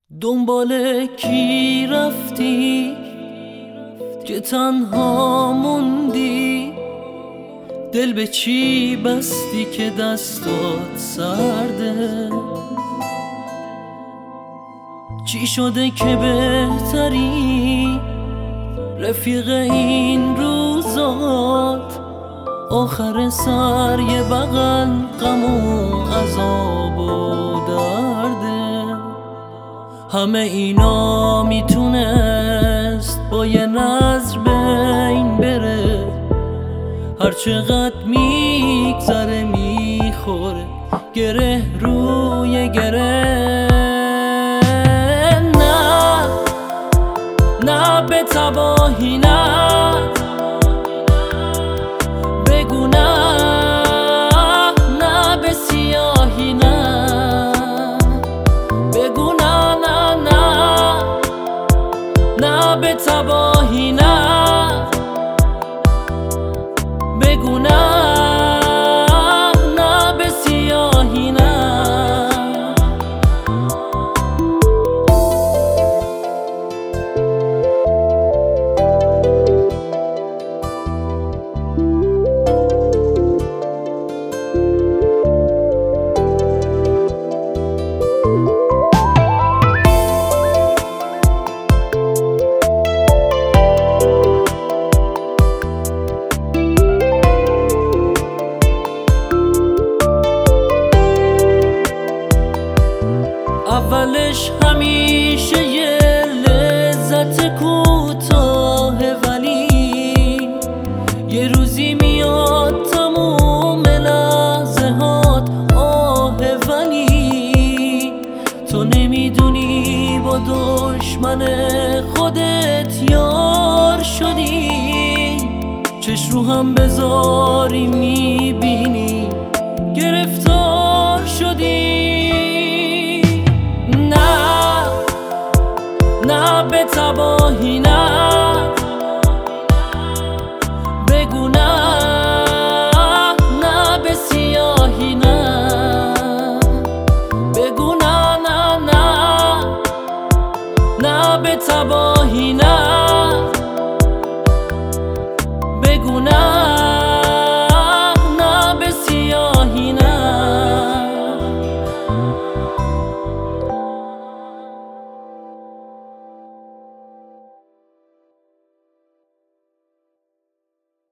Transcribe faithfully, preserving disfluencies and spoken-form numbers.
دنبال کی رفتی که تنها موندی؟ دل به چی بستی که دستات سرده؟ چی شده که بهتری رفیق این روزات؟ آخر سر یه بغل غم و عذاب و درده. همه اینا میتونست با یه نظر بین بره، هر چقدر میگذره میخوره گره روی گره. نه نه به تباهی نه، بگو نه نه به سیاهی نه، بگو نه نه نه نه به تباهی نه، بگو نه نه به سیاهی نه. اولش همیشه یه لذت کوتاه، ولی یه روزی میاد تموم لحظه هات آه. ولی تو نمیدونی با دشمن خودت یار شدی، چش رو هم بذاری میبینی گرفتار شدی. نه به تباهی نه،